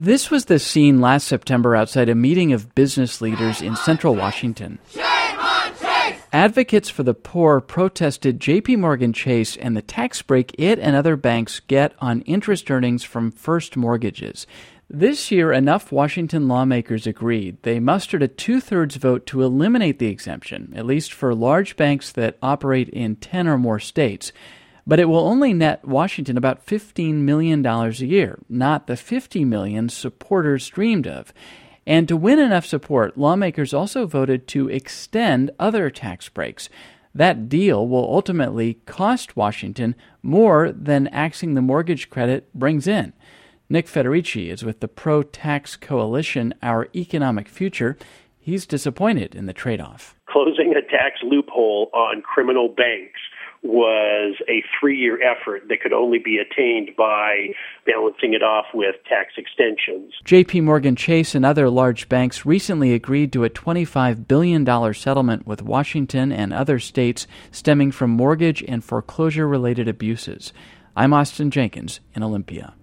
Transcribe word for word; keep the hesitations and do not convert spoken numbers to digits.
This was the scene last September outside a meeting of business leaders in central Washington. Advocates for the poor protested J P. Morgan Chase and the tax break it and other banks get on interest earnings from first mortgages. This year, enough Washington lawmakers agreed. They mustered a two-thirds vote to eliminate the exemption, at least for large banks that operate in ten or more states. But it will only net Washington about fifteen million dollars a year, not the fifty million dollars supporters dreamed of. And to win enough support, lawmakers also voted to extend other tax breaks. That deal will ultimately cost Washington more than axing the mortgage credit brings in. Nick Federici is with the pro-tax coalition Our Economic Future. He's disappointed in the trade-off. Closing a tax loophole on criminal banks was a three-year effort that could only be attained by balancing it off with tax extensions. J P. Morgan Chase and other large banks recently agreed to a twenty-five billion dollars settlement with Washington and other states stemming from mortgage and foreclosure-related abuses. I'm Austin Jenkins in Olympia.